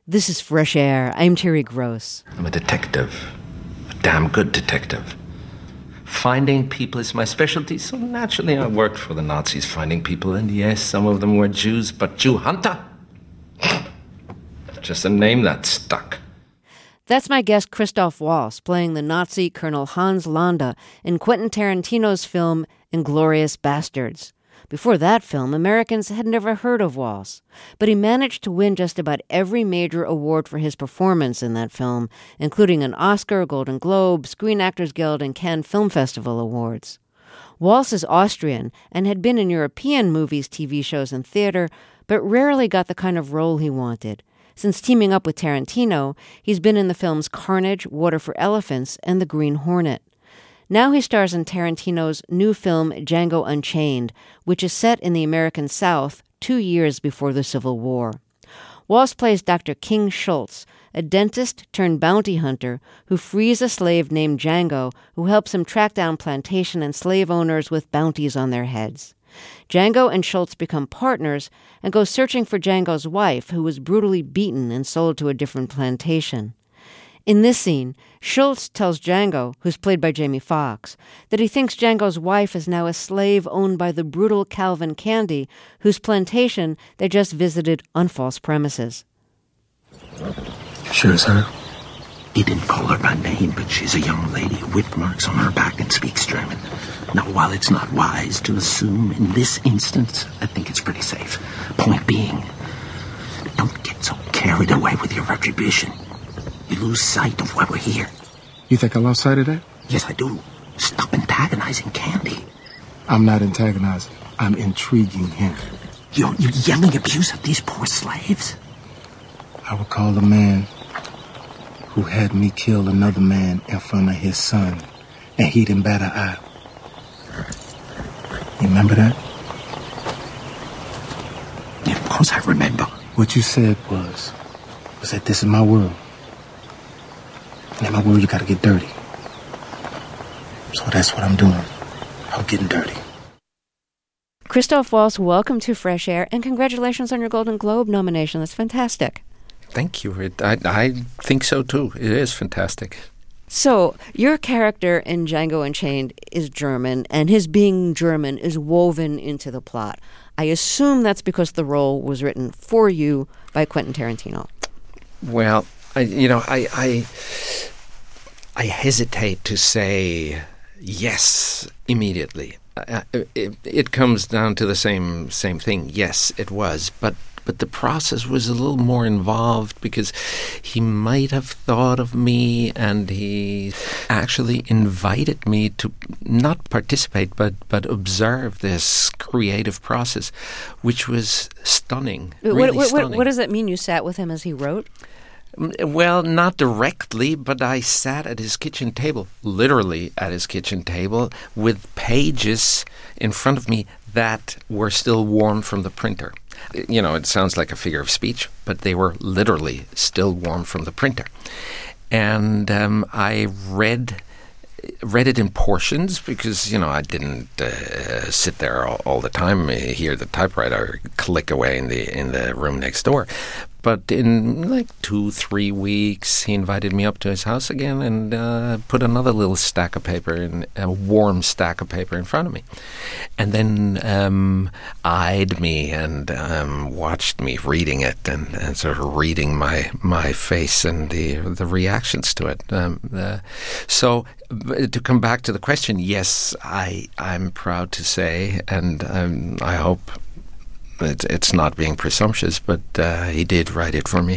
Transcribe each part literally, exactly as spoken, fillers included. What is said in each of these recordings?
This is Fresh Air. I'm Terry Gross. I'm a detective. A damn good detective. Finding people is my specialty, so naturally I worked for the Nazis finding people, and yes, some of them were Jews, but Jew hunter? Just a name that stuck. That's my guest Christoph Waltz, playing the Nazi Colonel Hans Landa in Quentin Tarantino's film Inglourious Bastards. Before that film, Americans had never heard of Waltz, but he managed to win just about every major award for his performance in that film, including an Oscar, Golden Globe, Screen Actors Guild, and Cannes Film Festival awards. Waltz is Austrian and had been in European movies, T V shows, and theater, but rarely got the kind of role he wanted. Since teaming up with Tarantino, he's been in the films Carnage, Water for Elephants, and The Green Hornet. Now he stars in Tarantino's new film Django Unchained, which is set in the American South two years before the Civil War. Waltz plays Doctor King Schultz, a dentist turned bounty hunter who frees a slave named Django who helps him track down plantation and slave owners with bounties on their heads. Django and Schultz become partners and go searching for Django's wife, who was brutally beaten and sold to a different plantation. In this scene, Schultz tells Django, who's played by Jamie Foxx, that he thinks Django's wife is now a slave owned by the brutal Calvin Candy, whose plantation they just visited on false premises. Sure as her. He didn't call her by name, but she's a young lady with marks on her back and speaks German. Now, while it's not wise to assume in this instance, I think it's pretty safe. Point being, don't get so carried away with your retribution. You lose sight of why we're here. You think I lost sight of that? Yes, I do. Stop antagonizing Candy. I'm not antagonizing. I'm intriguing him. You're, you're yelling abuse at these poor slaves? I would call a man who had me kill another man in front of his son, and he didn't bat an eye. You remember that? Yeah, of course I remember. What you said was, was that this is my world. And in my world, you gotta get dirty. So that's what I'm doing. I'm getting dirty. Christoph Waltz, welcome to Fresh Air, and congratulations on your Golden Globe nomination. That's fantastic. Thank you. It, I, I think so, too. It is fantastic. So, your character in Django Unchained is German, and his being German is woven into the plot. I assume that's because the role was written for you by Quentin Tarantino. Well, I, you know, I, I, I hesitate to say yes immediately. Uh, it, it comes down to the same same thing. Yes, it was, but but the process was a little more involved because he might have thought of me, and he actually invited me to not participate, but but observe this creative process, which was stunning. What, really what, stunning. What, what does that mean? You sat with him as he wrote? Well, not directly, but I sat at his kitchen table, literally at his kitchen table, with pages in front of me that were still warm from the printer. You know, it sounds like a figure of speech, but they were literally still warm from the printer. And um, I read read it in portions because, you know, I didn't uh, sit there all, all the time, hear the typewriter click away in the in the room next door. But in like two, three weeks, he invited me up to his house again and uh, put another little stack of paper, in, a warm stack of paper in front of me. And then um, eyed me and um, watched me reading it and, and sort of reading my my face and the the reactions to it. Um, uh, so to come back to the question, yes, I, I'm proud to say, and um, I hope It's, it's not being presumptuous, but uh, he did write it for me.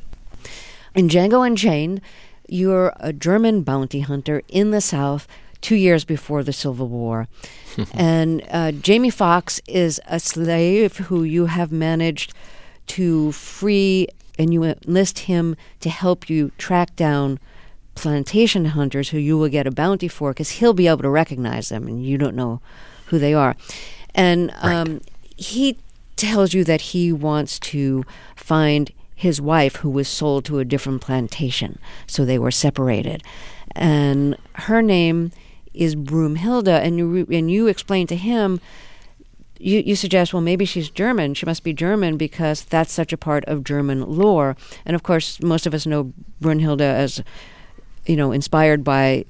In Django Unchained, you're a German bounty hunter in the South two years before the Civil War. and uh, Jamie Foxx is a slave who you have managed to free, and you enlist him to help you track down plantation hunters who you will get a bounty for, because he'll be able to recognize them, and you don't know who they are. And um, right. he tells you that he wants to find his wife who was sold to a different plantation, so they were separated. And her name is Broomhilda, and you, and you explain to him you, you suggest, well, maybe she's German. She must be German because that's such a part of German lore. And of course, most of us know Brünnhilde as, you know, inspired by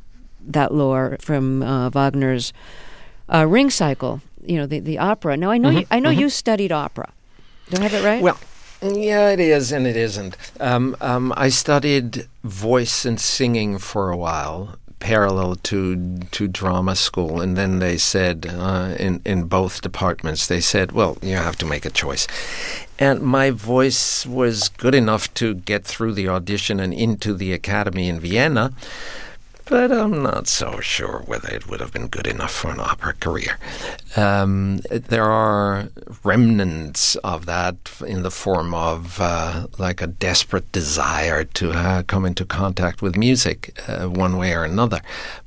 that lore from uh, Wagner's uh, Ring Cycle, you know, the, the opera. Now, I know, mm-hmm, you, I know mm-hmm. you studied opera. Do I have it right? Well, yeah, it is and it isn't. Um, um, I studied voice and singing for a while, parallel to to drama school, and then they said uh, in in both departments, they said, well, you have to make a choice. And my voice was good enough to get through the audition and into the academy in Vienna, but I'm not so sure whether it would have been good enough for an opera career. Um, there are remnants of that in the form of uh, like a desperate desire to uh, come into contact with music uh, one way or another.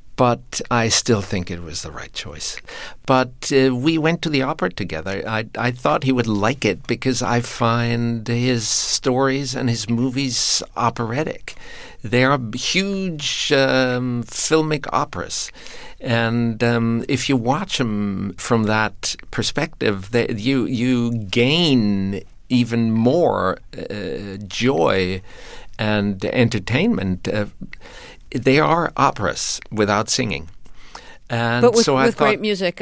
But I still think it was the right choice. But uh, we went to the opera together. I, I thought he would like it because I find his stories and his movies operatic. They are huge um, filmic operas. And um, if you watch them from that perspective, they, you, you gain even more uh, joy and entertainment. Uh, They are operas without singing. And but with, so with I thought, great music.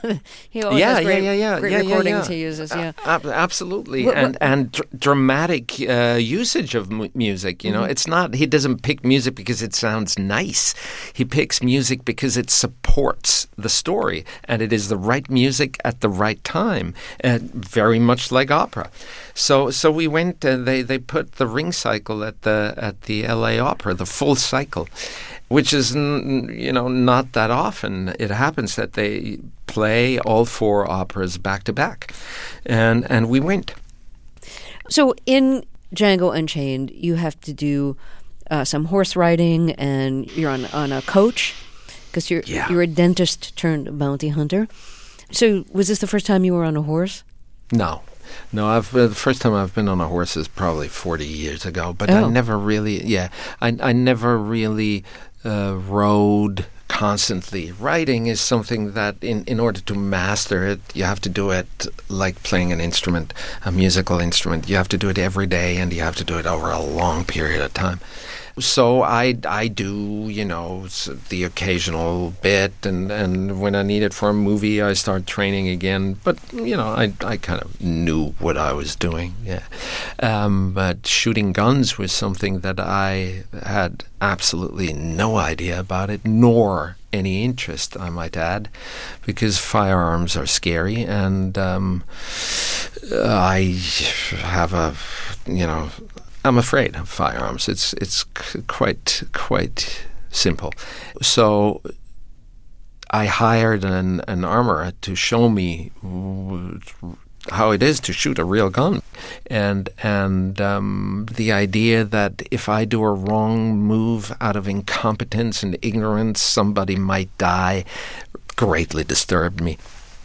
He always yeah, has great, yeah, yeah, yeah, great yeah, recordings yeah, yeah. he uses, yeah. Uh, absolutely. What, what, and and dr- dramatic uh, usage of mu- music, you know. Mm-hmm. It's not, he doesn't pick music because it sounds nice. He picks music because it supports the story, and it is the right music at the right time, uh, very much like opera. So so we went, uh, they, they put the Ring Cycle at the at the L A Opera, the full cycle, which is, you know, not that often. It happens that they play all four operas back to back, and and we went. So in Django Unchained, you have to do uh, some horse riding, and you're on on a coach because you're yeah. you're a dentist turned bounty hunter. So was this the first time you were on a horse? No. No, I've uh, the first time I've been on a horse is probably forty years ago, but oh. I never really, yeah, I I never really uh, rode constantly. Riding is something that, in, in order to master it, you have to do it like playing an instrument, a musical instrument. You have to do it every day, and you have to do it over a long period of time. So I, I do, you know, the occasional bit, and, and when I need it for a movie, I start training again. But, you know, I I kind of knew what I was doing, yeah. Um, but shooting guns was something that I had absolutely no idea about it, nor any interest, I might add, because firearms are scary, and um, I have a, you know... I'm afraid of firearms. It's it's c- quite quite simple. So I hired an, an armorer to show me w- how it is to shoot a real gun, and and um, the idea that if I do a wrong move out of incompetence and ignorance, somebody might die, greatly disturbed me.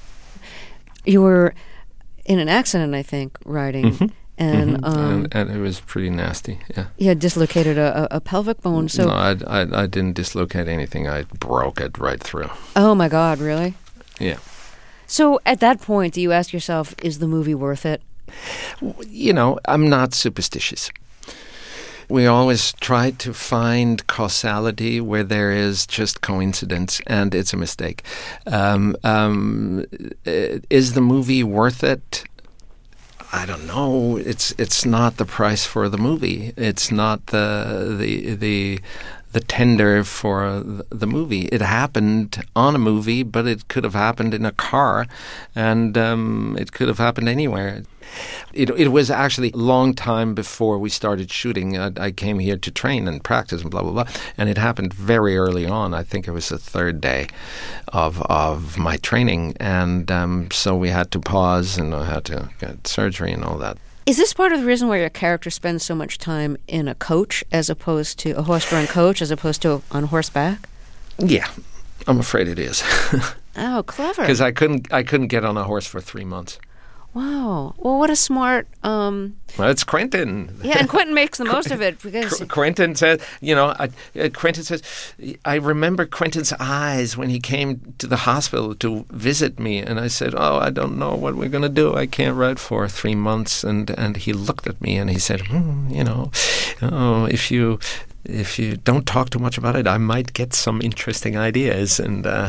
You were in an accident, I think, riding. Mm-hmm. And, mm-hmm. um, and and it was pretty nasty. Yeah, you had dislocated a, a pelvic bone. So no, I, I I didn't dislocate anything. I broke it right through. Oh my God! Really? Yeah. So at that point, do you ask yourself, is the movie worth it? You know, I'm not superstitious. We always try to find causality where there is just coincidence, and it's a mistake. Um, um, is the movie worth it? I don't know. It's it's not the price for the movie. It's not the the the the tender for the movie. It happened on a movie, but it could have happened in a car, and um, it could have happened anywhere. It it was actually a long time before we started shooting. I, I came here to train and practice and blah blah blah, and it happened very early on. I think it was the third day of of my training, and um, so we had to pause, and I had to get surgery and all that. Is this part of the reason why your character spends so much time in a coach as opposed to a horse-drawn coach as opposed to on horseback? Yeah, I'm afraid it is. Oh, clever! Because I couldn't I couldn't get on a horse for three months. Wow. Well, what a smart... Um, well, it's Quentin. Yeah, and Quentin makes the most of it because... Qu- Quentin says, you know, I, uh, Quentin says, I remember Quentin's eyes when he came to the hospital to visit me, and I said, oh, I don't know what we're going to do. I can't write for three months. And, and he looked at me and he said, hmm, you know, oh, if you... If you don't talk too much about it, I might get some interesting ideas. And uh,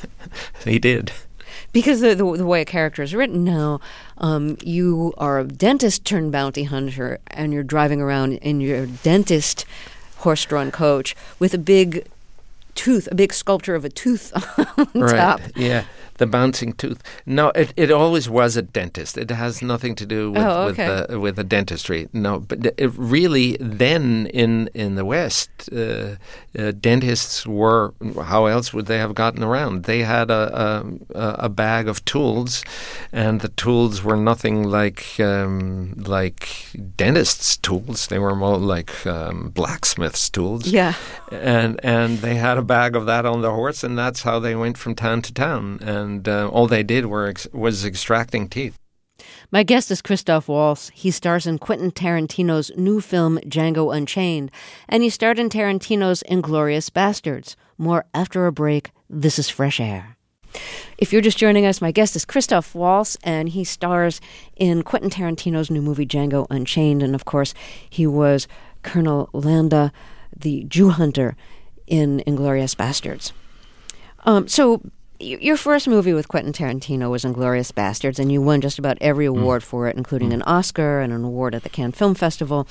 he did. Because the, the the way a character is written now, um, you are a dentist turned bounty hunter, and you're driving around in your dentist horse-drawn coach with a big tooth, a big sculpture of a tooth on right. top. Yeah. The bouncing tooth. No, it, it always was a dentist. It has nothing to do with oh, okay. with, the, with the dentistry. No, but it really then in in the West, uh, uh, dentists were. How else would they have gotten around? They had a a, a bag of tools, and the tools were nothing like um, like dentists' tools. They were more like um, blacksmiths' tools. Yeah, and and they had a bag of that on the horse, and that's how they went from town to town. And And uh, all they did were ex- was extracting teeth. My guest is Christoph Waltz. He stars in Quentin Tarantino's new film, Django Unchained, and he starred in Tarantino's Inglourious Basterds. More after a break. This is Fresh Air. If you're just joining us, my guest is Christoph Waltz, and he stars in Quentin Tarantino's new movie, Django Unchained. And, of course, he was Colonel Landa, the Jew hunter, in Inglourious Basterds. Um, so... Your first movie with Quentin Tarantino was Inglourious Basterds, and you won just about every award mm. for it, including mm. an Oscar and an award at the Cannes Film Festival.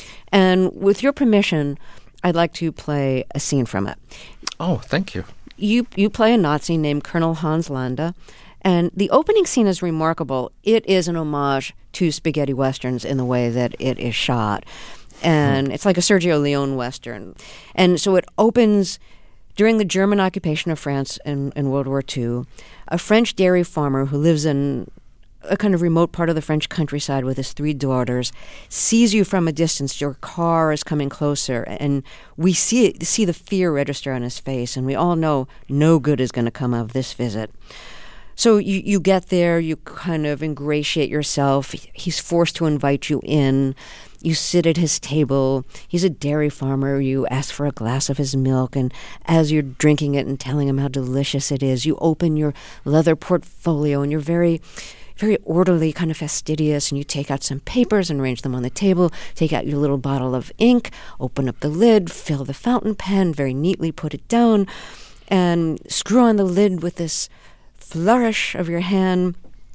And with your permission, I'd like to play a scene from it. Oh, thank you. You you play a Nazi named Colonel Hans Landa, and the opening scene is remarkable. It is an homage to spaghetti westerns in the way that it is shot. And mm. it's like a Sergio Leone western. And so it opens... During the German occupation of France in, in World War Two, a French dairy farmer who lives in a kind of remote part of the French countryside with his three daughters sees you from a distance. Your car is coming closer, and we see it, see the fear register on his face, and we all know no good is going to come of this visit. So you, you get there, you kind of ingratiate yourself. He's forced to invite you in. You sit at his table. He's a dairy farmer. You ask for a glass of his milk, and as you're drinking it and telling him how delicious it is, you open your leather portfolio, and you're very, very orderly, kind of fastidious, and you take out some papers and arrange them on the table, take out your little bottle of ink, open up the lid, fill the fountain pen, very neatly put it down, and screw on the lid with this flourish of your hand.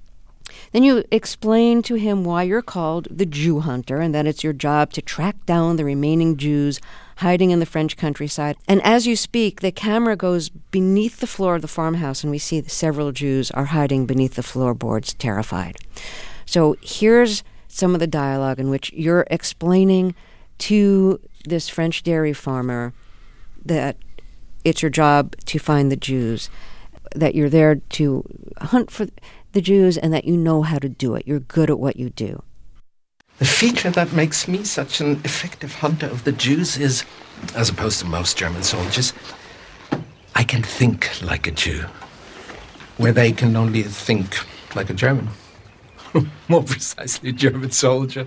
Then you explain to him why you're called the Jew hunter and that it's your job to track down the remaining Jews hiding in the French countryside. And as you speak, the camera goes beneath the floor of the farmhouse, and we see that several Jews are hiding beneath the floorboards, terrified. So here's some of the dialogue in which you're explaining to this French dairy farmer that it's your job to find the Jews, that you're there to hunt for the Jews, and that you know how to do it. You're good at what you do. The feature that makes me such an effective hunter of the Jews is, as opposed to most German soldiers, I can think like a Jew, where they can only think like a German. More precisely, a German soldier.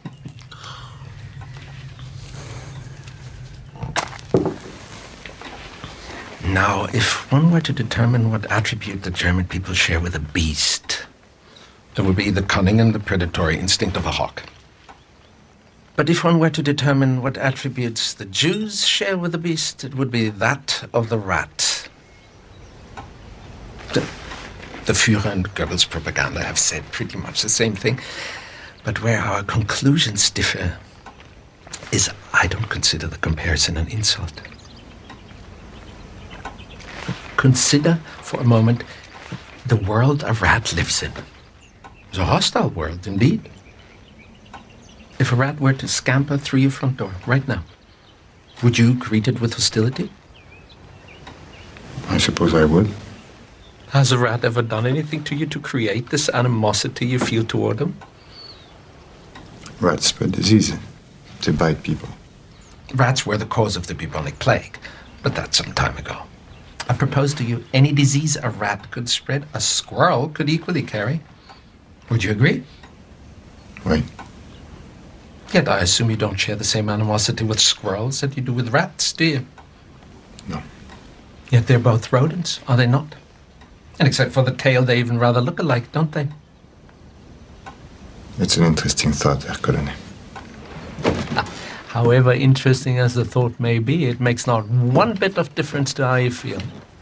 Now, if one were to determine what attribute the German people share with a beast, it would be the cunning and the predatory instinct of a hawk. But if one were to determine what attributes the Jews share with the beast, it would be that of the rat. The, the Führer and Goebbels' propaganda have said pretty much the same thing, but where our conclusions differ is I don't consider the comparison an insult. Consider for a moment the world a rat lives in. It's a hostile world, indeed. If a rat were to scamper through your front door right now, would you greet it with hostility? I suppose I would. Has a rat ever done anything to you to create this animosity you feel toward them? Rats spread disease. They bite people. Rats were the cause of the bubonic plague, but that's some time ago. I propose to you, any disease a rat could spread, a squirrel could equally carry. Would you agree? Right. Yet I assume you don't share the same animosity with squirrels that you do with rats, do you? No. Yet they're both rodents, are they not? And except for the tail, they even rather look alike, don't they? It's an interesting thought, Herr Colonel. However interesting as the thought may be, it makes not one bit of difference to how you feel.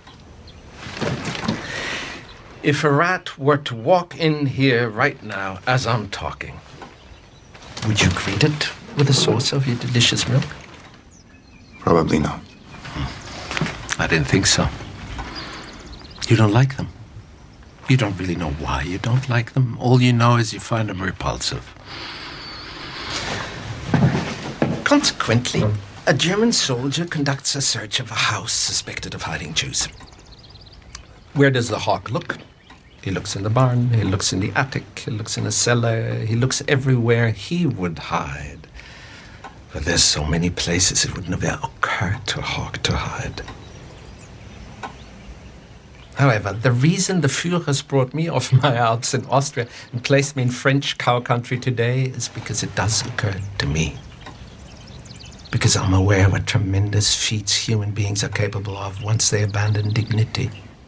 If a rat were to walk in here right now as I'm talking, would you greet it with a source of your delicious milk? Probably not. I didn't think so. You don't like them. You don't really know why you don't like them. All you know is you find them repulsive. Consequently, a German soldier conducts a search of a house suspected of hiding Jews. Where does the hawk look? He looks in the barn, he looks in the attic, he looks in the cellar, he looks everywhere he would hide. But there's so many places it would never occur to a hawk to hide. However, the reason the Führers brought me off my Alps in Austria and placed me in French cow country today is because it does occur to me. Because I'm aware what tremendous feats human beings are capable of once they abandon dignity.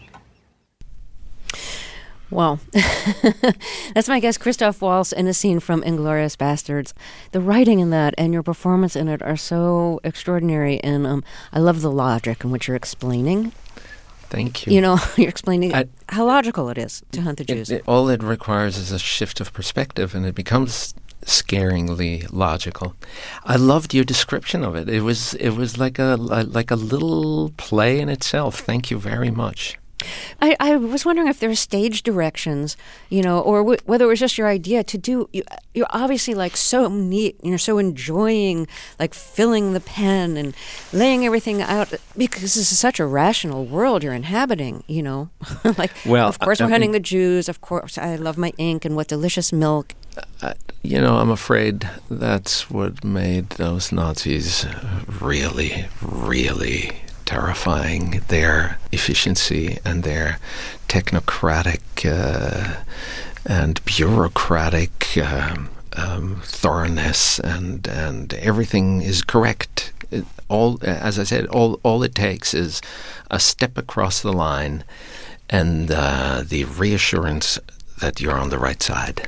Well, that's my guest, Christoph Waltz, in a scene from Inglourious Basterds. The writing in that and your performance in it are so extraordinary, and um, I love the logic in which you're explaining. Thank you. You know, you're explaining I, how logical it is to hunt the Jews. It, it, all it requires is a shift of perspective, and it becomes scaringly logical. I loved your description of it. It was it was like a like a little play in itself. Thank you very much. I, I was wondering if there are stage directions, you know, or w- whether it was just your idea to do. You, you're obviously like so neat. You're so enjoying like filling the pen and laying everything out because this is such a rational world you're inhabiting. You know, like well, of course I, we're I hunting mean, the Jews. Of course, I love my ink and what delicious milk. Uh, you know, I'm afraid that's what made those Nazis really, really terrifying. Their efficiency and their technocratic uh, and bureaucratic um, um, thoroughness, and and everything is correct. It, all, as I said, all all it takes is a step across the line, and uh, the reassurance that you're on the right side.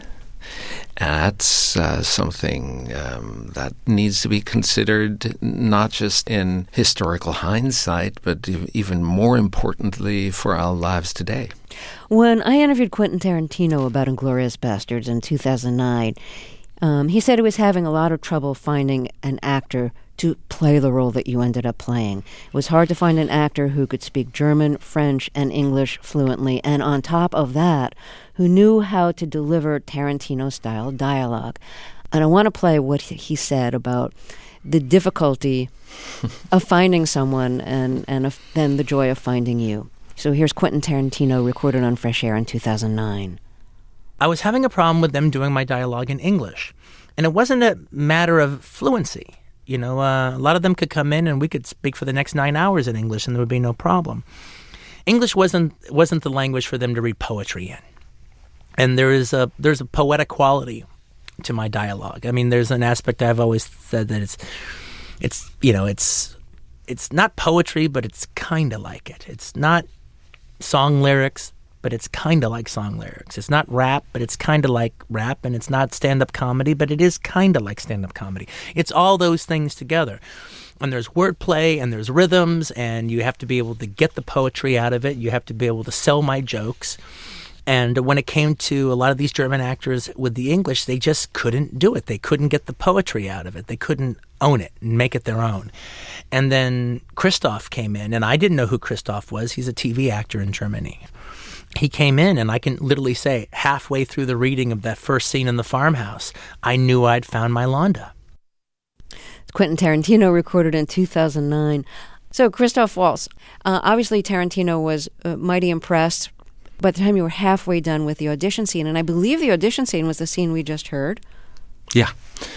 That's uh, something um, that needs to be considered not just in historical hindsight, but even more importantly for our lives today. When I interviewed Quentin Tarantino about Inglourious Basterds in two thousand nine, um, he said he was having a lot of trouble finding an actor to play the role that you ended up playing. It was hard to find an actor who could speak German, French, and English fluently, and on top of that, who knew how to deliver Tarantino-style dialogue. And I want to play what he said about the difficulty of finding someone and, and of, then the joy of finding you. So here's Quentin Tarantino recorded on Fresh Air in two thousand nine. I was having a problem with them doing my dialogue in English. And it wasn't a matter of fluency. You know, uh, a lot of them could come in and we could speak for the next nine hours in English and there would be no problem. English wasn't wasn't the language for them to read poetry in. And there is a there's a poetic quality to my dialogue. I mean, there's an aspect I've always said that it's it's you know, it's it's not poetry, but it's kind of like it. It's not song lyrics, but it's kind of like song lyrics. It's not rap, but it's kind of like rap, and it's not stand-up comedy, but it is kind of like stand-up comedy. It's all those things together. And there's wordplay, and there's rhythms, and you have to be able to get the poetry out of it. You have to be able to sell my jokes. And when it came to a lot of these German actors with the English, they just couldn't do it. They couldn't get the poetry out of it. They couldn't own it and make it their own. And then Christoph came in, and I didn't know who Christoph was. He's a T V actor in Germany. He came in, and I can literally say halfway through the reading of that first scene in the farmhouse, I knew I'd found my Londa. Quentin Tarantino recorded in two thousand nine. So Christoph Waltz, uh, obviously Tarantino was uh, mighty impressed by the time you were halfway done with the audition scene, and I believe the audition scene was the scene we just heard. Yeah.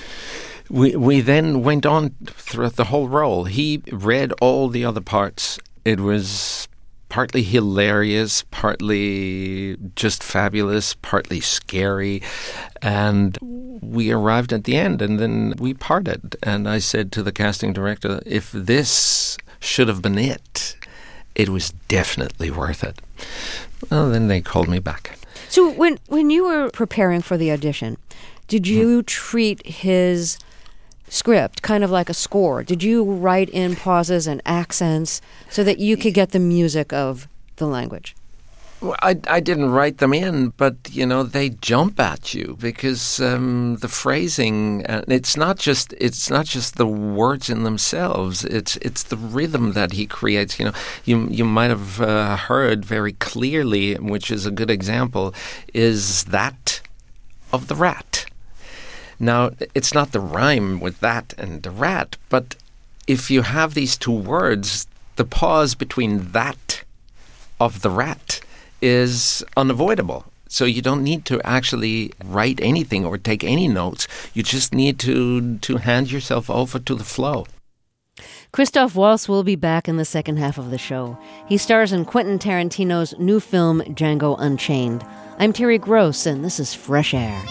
We we then went on throughout the whole role. He read all the other parts. It was partly hilarious, partly just fabulous, partly scary. And we arrived at the end, and then we parted. And I said to the casting director, if this should have been it, it was definitely worth it. Well, then they called me back. So when when you were preparing for the audition, did you treat his script kind of like a score? Did you write in pauses and accents so that you could get the music of the language? Well, I, I didn't write them in, but, you know, they jump at you because um, the phrasing, uh, it's not just it's not just the words in themselves. It's it's the rhythm that he creates. You know, you you might have uh, heard very clearly, which is a good example, is that of the rat. Now, it's not the rhyme with that and the rat, but if you have these two words, the pause between that of the rat is unavoidable. So you don't need to actually write anything or take any notes. You just need to, to hand yourself over to the flow. Christoph Waltz will be back in the second half of the show. He stars in Quentin Tarantino's new film, Django Unchained. I'm Terry Gross, and this is Fresh Air.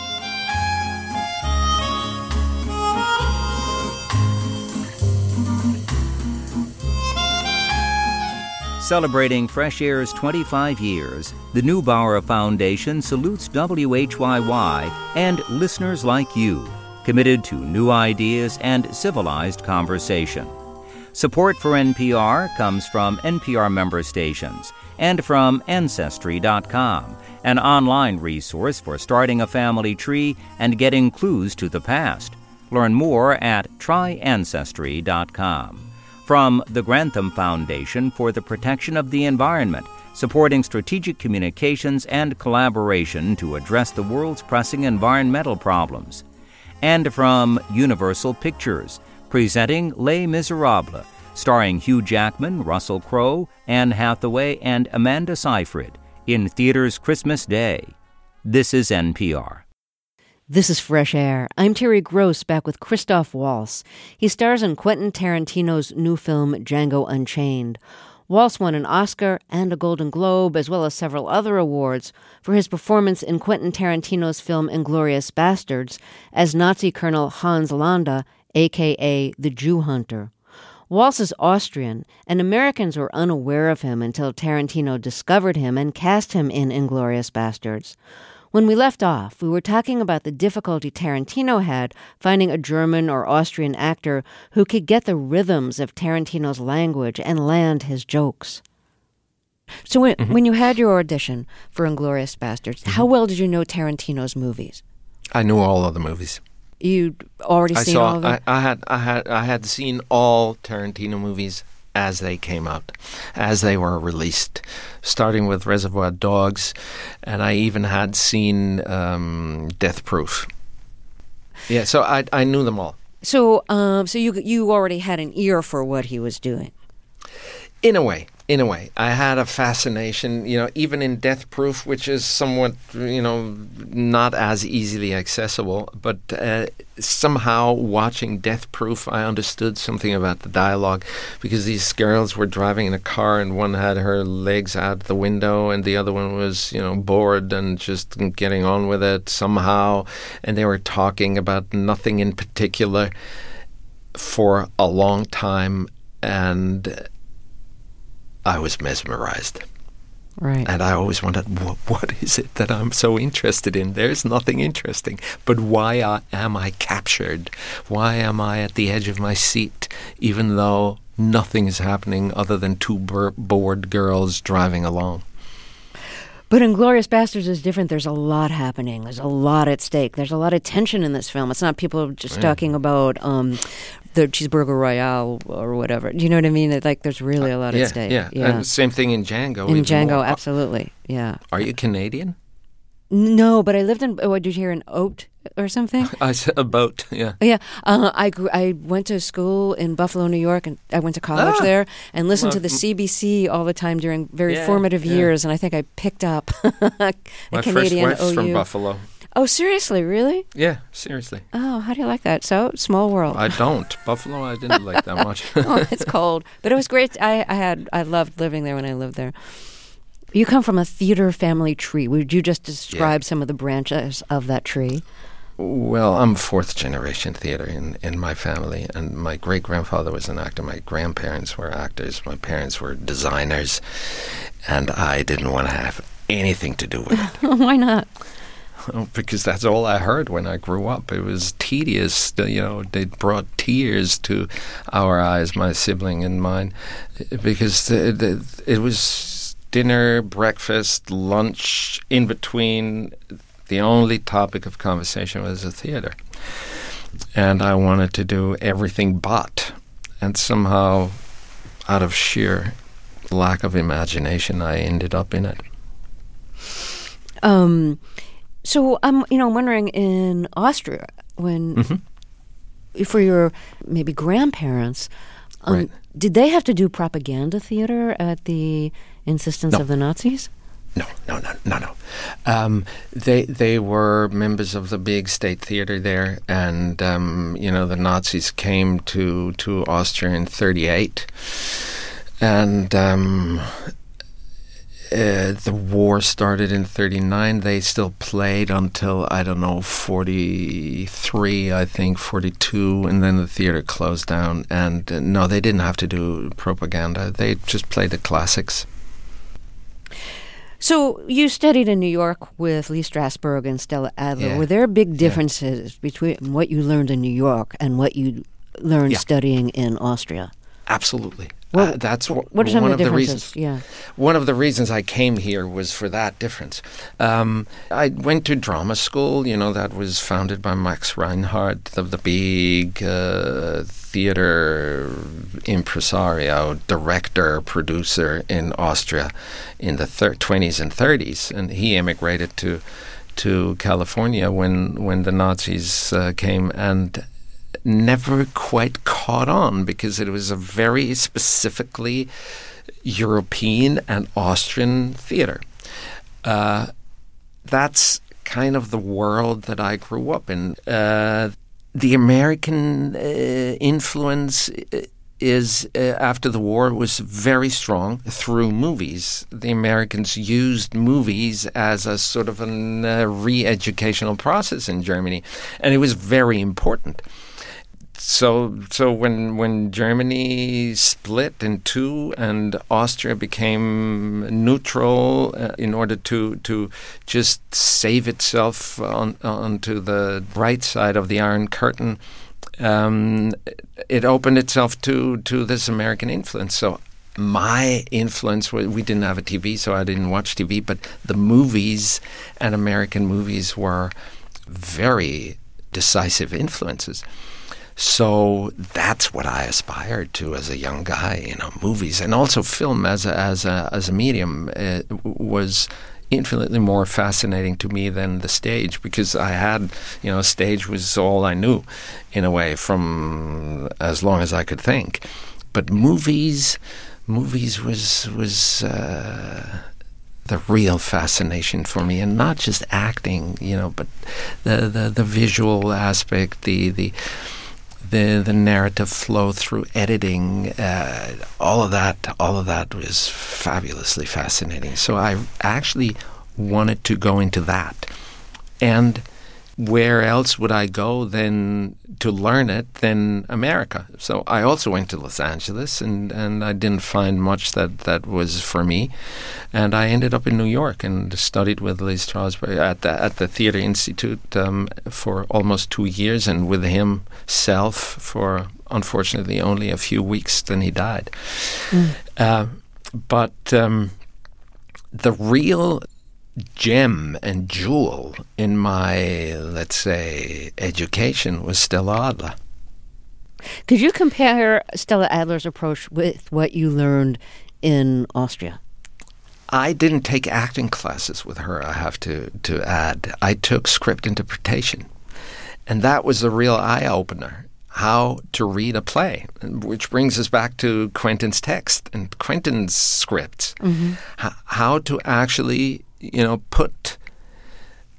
Celebrating Fresh Air's twenty-five years, the Neubauer Foundation salutes W H Y Y and listeners like you, committed to new ideas and civilized conversation. Support for N P R comes from N P R member stations and from Ancestry dot com, an online resource for starting a family tree and getting clues to the past. Learn more at try ancestry dot com. From the Grantham Foundation for the Protection of the Environment, supporting strategic communications and collaboration to address the world's pressing environmental problems. And from Universal Pictures, presenting Les Miserables, starring Hugh Jackman, Russell Crowe, Anne Hathaway, and Amanda Seyfried, in theaters Christmas Day. This is N P R. This is Fresh Air. I'm Terry Gross, back with Christoph Waltz. He stars in Quentin Tarantino's new film, Django Unchained. Waltz won an Oscar and a Golden Globe, as well as several other awards, for his performance in Quentin Tarantino's film Inglourious Basterds as Nazi Colonel Hans Landa, a k a the Jew Hunter. Waltz is Austrian, and Americans were unaware of him until Tarantino discovered him and cast him in Inglourious Basterds. When we left off, we were talking about the difficulty Tarantino had finding a German or Austrian actor who could get the rhythms of Tarantino's language and land his jokes. So when, mm-hmm. when you had your audition for Inglourious Basterds, mm-hmm. how well did you know Tarantino's movies? I knew all of the movies. You'd already I seen saw, all of them? I, I had, I had, I had seen all Tarantino movies as they came out, as they were released, starting with Reservoir Dogs, and I even had seen um, Death Proof. Yeah, so I I knew them all. So, um, so you you already had an ear for what he was doing. In a way, in a way. I had a fascination, you know, even in Death Proof, which is somewhat, you know, not as easily accessible, but uh, somehow watching Death Proof, I understood something about the dialogue, because these girls were driving in a car and one had her legs out the window and the other one was, you know, bored and just getting on with it somehow, and they were talking about nothing in particular for a long time, and I was mesmerized. Right. And I always wondered, what, what is it that I'm so interested in? There's nothing interesting. But why uh, am I captured? Why am I at the edge of my seat, even though nothing is happening other than two bur- bored girls driving along? But Inglourious Basterds is different. There's a lot happening. There's a lot at stake. There's a lot of tension in this film. It's not people just yeah. talking about um, the cheeseburger royale or whatever. Do you know what I mean? It, like, there's really a lot uh, yeah, at stake. Yeah, yeah. And same thing in Django. In Django, more. absolutely. Yeah. Are you Canadian? No, but I lived in, what, did you hear, in Oat or something? I said a boat, yeah. Yeah. Uh, I grew, I went to school in Buffalo, New York, and I went to college ah, there and listened well, to the C B C all the time during very yeah, formative yeah. years, and I think I picked up a My Canadian first wife's O U. from Buffalo. Oh, seriously? Really? Yeah, seriously. Oh, how do you like that? So, small world. I don't. Buffalo, I didn't like that much. Oh, it's cold. But it was great. I, I had I loved living there when I lived there. You come from a theater family tree. Would you just describe Yeah. some of the branches of that tree? Well, I'm fourth generation theater in, in my family, and my great grandfather was an actor. My grandparents were actors. My parents were designers, and I didn't want to have anything to do with it. Why not? Because that's all I heard when I grew up. It was tedious. You know, they brought tears to our eyes, my sibling and mine, because it, it, it was dinner, breakfast, lunch, in between. The only topic of conversation was the theater. And I wanted to do everything but. And somehow, out of sheer lack of imagination, I ended up in it. Um, so I'm, you know, wondering in Austria when, Mm-hmm. for your maybe grandparents, um, Right. did they have to do propaganda theater at the insistence No. of the Nazis? No, no, no, no, no. Um, they they were members of the big state theater there, and um, you know the Nazis came to to Austria in thirty-eight, and um, uh, the war started in thirty-nine. They still played until I don't know forty-three, I think forty-two, and then the theater closed down. And uh, no, they didn't have to do propaganda. They just played the classics. So you studied in New York with Lee Strasberg and Stella Adler. Yeah. Were there big differences between what you learned in New York and what you learned Yeah. studying in Austria? Absolutely. What- uh, that's wh- What are some one of the the differences? reasons. Yeah. One of the reasons I came here was for that difference. Um, I went to drama school, you know, that was founded by Max Reinhardt, the, the big uh, theater impresario, director, producer in Austria in the thir- twenties and thirties. And he emigrated to to California when, when the Nazis uh, came, and never quite caught on because it was a very specifically European and Austrian theater. Uh, that's kind of the world that I grew up in. Uh, the American uh, influence is, uh, after the war, was very strong through movies. The Americans used movies as a sort of an uh, re-educational process in Germany, and it was very important. So, so when when Germany split in two and Austria became neutral uh, in order to to just save itself on onto the right side of the Iron Curtain, um, it opened itself to to this American influence. So my influence was, we didn't have a T V, so I didn't watch T V, but the movies and American movies were very decisive influences. So that's what I aspired to as a young guy, you know, movies, and also film as a, as a, as a medium uh, was infinitely more fascinating to me than the stage, because I had, you know, stage was all I knew in a way from as long as I could think. But movies, movies was, was, uh, the real fascination for me, and not just acting, you know, but the, the, the visual aspect, the, the, The the narrative flow through editing, uh, all of that, all of that was fabulously fascinating. So I actually wanted to go into that, and where else would I go than to learn it than America? So I also went to Los Angeles, and, and I didn't find much that, that was for me, and I ended up in New York and studied with Lee Strasberg at the at the Theater Institute um, for almost two years, and with himself for unfortunately only a few weeks. Then he died. Mm. Uh, but um, the real gem and jewel in my, let's say, education was Stella Adler. Could you compare Stella Adler's approach with what you learned in Austria? I didn't take acting classes with her, I have to, to add. I took script interpretation. And that was a real eye-opener, how to read a play, which brings us back to Quentin's text and Quentin's scripts. Mm-hmm. H- how to actually, you know, put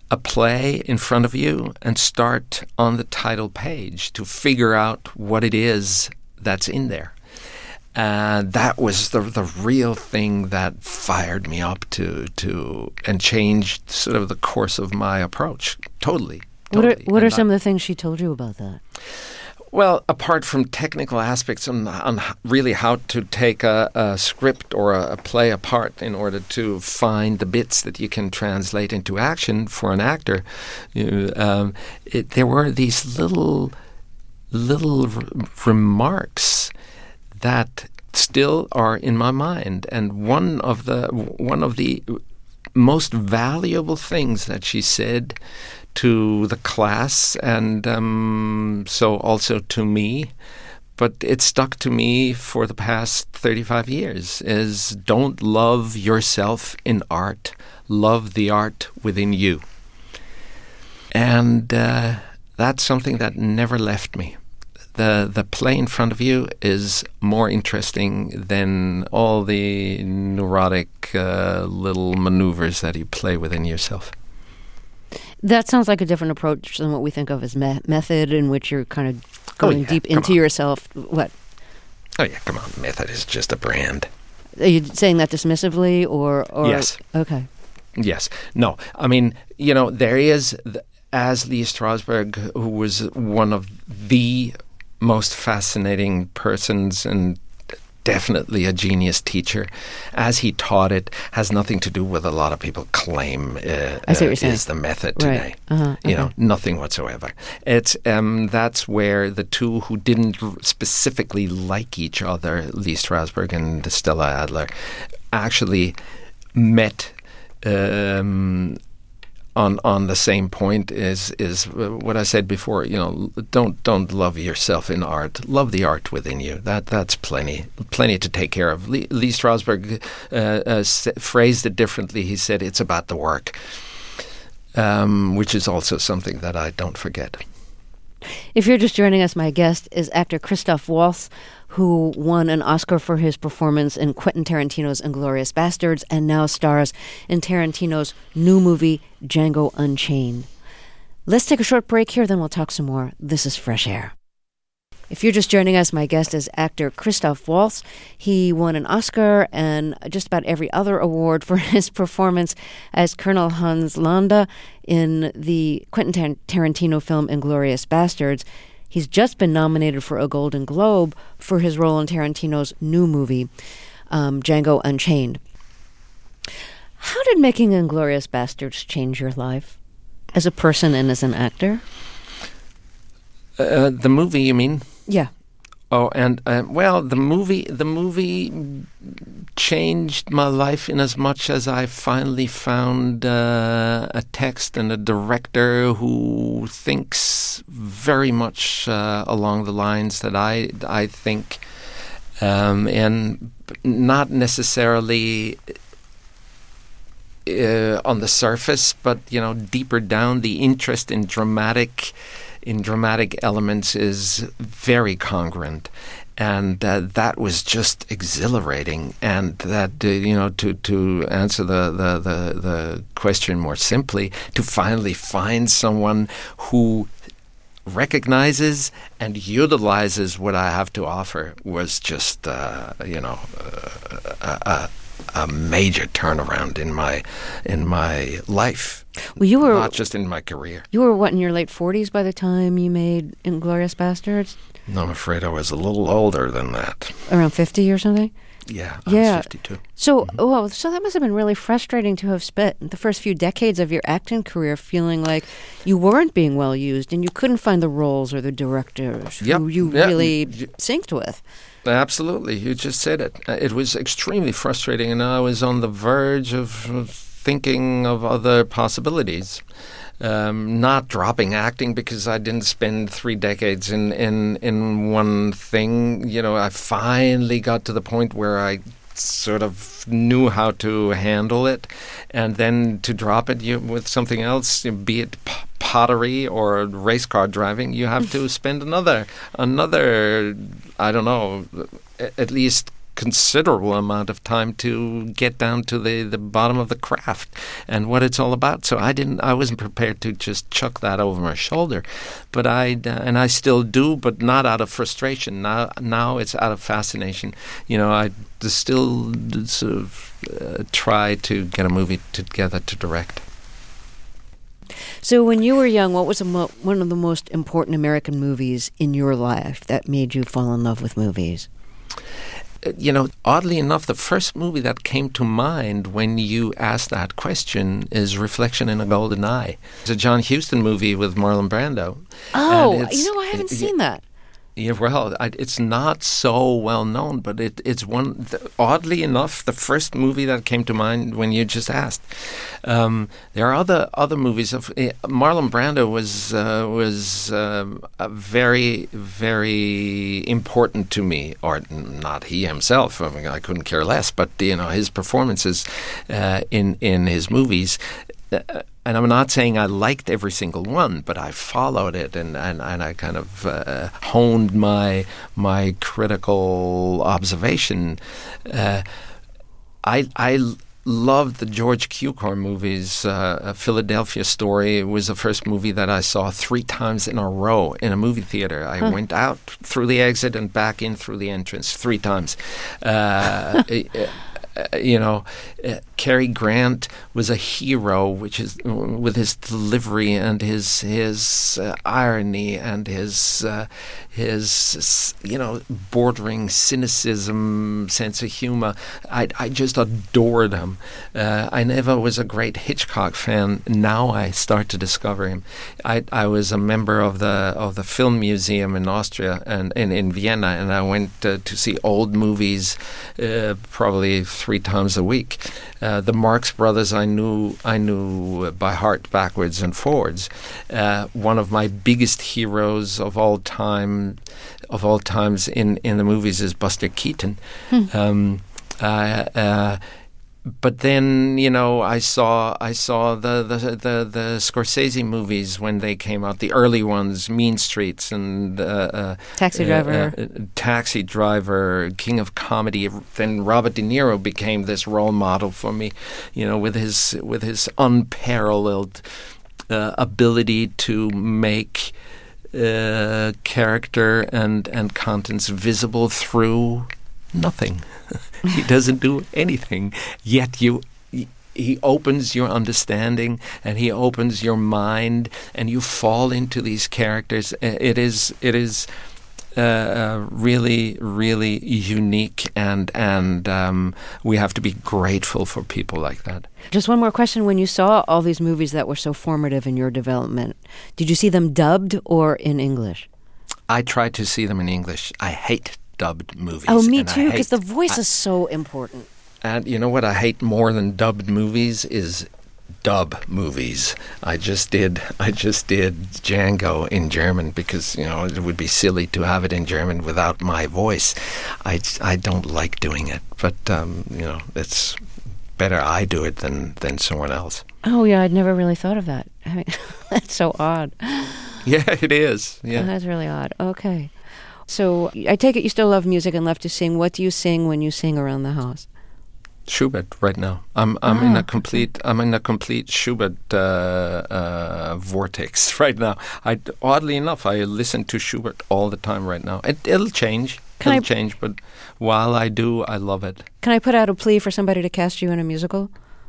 a play in front of you and start on the title page to figure out what it is that's in there. And that was the the real thing that fired me up to to and changed sort of the course of my approach. Totally. What are totally. what are And some I- of the things she told you about that? Well, apart from technical aspects on, on really how to take a, a script or a, a play apart in order to find the bits that you can translate into action for an actor, you, um, it, there were these little little r- remarks that still are in my mind, and one of the one of the most valuable things that she said to the class, and um, so also to me, but it stuck to me for the past thirty-five years, is don't love yourself in art, love the art within you. And uh, that's something that never left me. The the play in front of you is more interesting than all the neurotic uh, little maneuvers that you play within yourself. That sounds like a different approach than what we think of as me- method, in which you're kind of going Oh, yeah, deep come into on. yourself. What? Oh yeah, come on, method is just a brand. Are you saying that dismissively, or, or Yes. Okay. Yes. No. I mean, you know, there is, th- as Lee Strasberg, who was one of the most fascinating persons and definitely a genius teacher, as he taught it, has nothing to do with a lot of people claim uh, I see what uh, you're saying. is the method Right. today. Uh-huh. You know, Okay. nothing whatsoever. It's um, that's where the two who didn't r- specifically like each other, Lee Strasberg and Stella Adler, actually met um, on on the same point. Is is what I said before. You know, don't don't love yourself in art. Love the art within you. That that's plenty plenty to take care of. Lee, Lee Strasberg uh, uh, s- phrased it differently. He said it's about the work, um, which is also something that I don't forget. If you're just joining us, my guest is actor Christoph Waltz, who won an Oscar for his performance in Quentin Tarantino's Inglourious Basterds and now stars in Tarantino's new movie, Django Unchained. Let's take a short break here, then we'll talk some more. This is Fresh Air. If you're just joining us, my guest is actor Christoph Waltz. He won an Oscar and just about every other award for his performance as Colonel Hans Landa in the Quentin Tarantino film Inglourious Basterds. He's just been nominated for a Golden Globe for his role in Tarantino's new movie, um, Django Unchained. How did making Inglourious Basterds change your life as a person and as an actor? Uh, the movie, you mean? Yeah. Oh, and uh, well, the movie, the movie changed my life in as much as I finally found uh, a text and a director who thinks very much uh, along the lines that I I think, um, and not necessarily uh, on the surface, but you know, deeper down, the interest in dramatic. in dramatic elements is very congruent, and uh, that was just exhilarating. And that uh, you know, to to answer the, the the the question more simply, to finally find someone who recognizes and utilizes what I have to offer was just uh, you know uh, a, a, a major turnaround in my in my life. Well, you were Not just in my career. You were, what, in your late forties by the time you made Inglourious Basterds? No, I'm afraid I was a little older than that. Around fifty or something? Yeah, I Yeah. was fifty-two. So, well, so that must have been really frustrating to have spent the first few decades of your acting career feeling like you weren't being well used and you couldn't find the roles or the directors Yep. who you Yeah. really Y- synced with. Absolutely. You just said it. Uh, It was extremely frustrating, and I was on the verge of of thinking of other possibilities. Um, not dropping acting because I didn't spend three decades in, in, in one thing. You know, I finally got to the point where I sort of knew how to handle it, and then to drop it you, with something else, be it p- pottery or race car driving, you have to spend another, another, I don't know, a- at least considerable amount of time to get down to the, the bottom of the craft and what it's all about. So I didn't, I wasn't prepared to just chuck that over my shoulder, but I uh, and I still do, but not out of frustration. Now, now it's out of fascination. You know, I still sort of uh, try to get a movie together to direct. So when you were young, what was the mo- one of the most important American movies in your life that made you fall in love with movies? You know, oddly enough, the first movie that came to mind when you asked that question is Reflection in a Golden Eye. It's a John Huston movie with Marlon Brando. Oh, you know, I haven't it, seen that. Yeah, well, I, it's not so well known, but it, it's one, the, oddly enough, the first movie that came to mind when you just asked. Um, there are other other movies. Of uh, Marlon Brando was uh, was um, a very, very important to me, or not he himself. I mean, I couldn't care less, but you know, his performances uh, in in his movies. Uh, and I'm not saying I liked every single one, but I followed it and, and, and I kind of uh, honed my my critical observation. Uh, I I loved the George Cukor movies. Uh, a Philadelphia Story was the first movie that I saw three times in a row in a movie theater. I huh. went out through the exit and back in through the entrance three times. Uh, Uh, you know, uh, Cary Grant was a hero, which is uh, with his delivery and his his uh, irony and his uh, his you know bordering cynicism, sense of humor. I I just adored him. Uh, I never was a great Hitchcock fan. Now I start to discover him. I I was a member of the of the Film Museum in Austria and in, in Vienna, and I went uh, to see old movies, uh, probably three times a week. Uh, the Marx Brothers I knew I knew by heart backwards and forwards. Uh, one of my biggest heroes of all time, of all times in, in the movies is Buster Keaton. Hmm. Um, uh, uh, But then, you know, I saw I saw the, the the the Scorsese movies when they came out, the early ones, Mean Streets and uh, uh, Taxi Driver, uh, uh, Taxi Driver, King of Comedy. Then Robert De Niro became this role model for me, you know, with his with his unparalleled uh, ability to make uh, character and and contents visible through nothing. He doesn't do anything, yet you he opens your understanding and he opens your mind and you fall into these characters. It is it is uh, uh, really really unique, and and um, we have to be grateful for people like that. Just one more question: when you saw all these movies that were so formative in your development, did you see them dubbed or in English? I tried to see them in English. I hate dubbed movies. Oh, me too, because the voice I, is so important. And you know what I hate more than dubbed movies is dub movies. I just did I just did Django in German because, you know, it would be silly to have it in German without my voice. I, I don't like doing it, but um, you know, it's better I do it than, than someone else. Oh yeah, I'd never really thought of that. I mean, that's so odd. Yeah, it is. Yeah. Oh, that's really odd. Okay. So I take it you still love music and love to sing. What do you sing when you sing around the house? Schubert right now. I'm I'm oh, in a complete I'm in a complete Schubert uh, uh, vortex right now. I oddly enough I listen to Schubert all the time right now. It, it'll change. Can it'll I, change, but while I do, I love it. Can I put out a plea for somebody to cast you in a musical?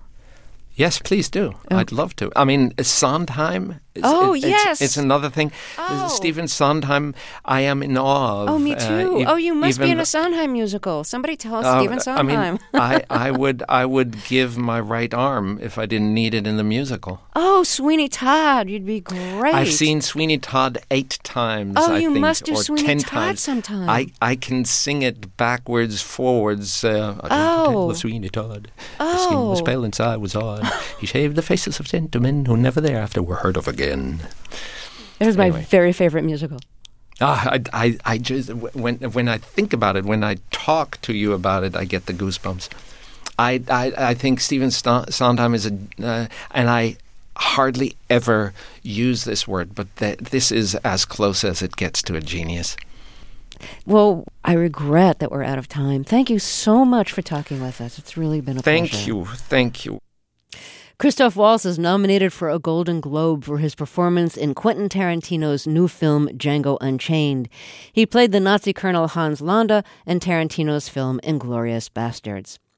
Yes, please do. Oh. I'd love to. I mean, Sondheim. Is, oh, it, yes. It's, it's another thing. Oh. Stephen Sondheim, I am in awe of. Oh, me too. Uh, e- oh, you must be even, in a Sondheim musical. Somebody tell us uh, Stephen Sondheim. I mean, I, I would I would give my right arm if I didn't need it in the musical. Oh, Sweeney Todd. You'd be great. I've seen Sweeney Todd eight times, oh, I you think, must do or Sweeney ten Todd times. sometime. I, I can sing it backwards, forwards. Uh, I oh. tell of Sweeney Todd. Oh. His skin was pale and his eye was odd. He shaved the faces of gentlemen who never thereafter were heard of again. It was my anyway. very favorite musical. Ah, I, I, I just when when I think about it, when I talk to you about it, I get the goosebumps. I I, I think Stephen Sondheim is a, uh, and I hardly ever use this word, but th- this is as close as it gets to a genius. Well, I regret that we're out of time. Thank you so much for talking with us. It's really been a Thank pleasure. you. Thank you. Christoph Waltz is nominated for a Golden Globe for his performance in Quentin Tarantino's new film Django Unchained. He played the Nazi Colonel Hans Landa in Tarantino's film Inglourious Basterds.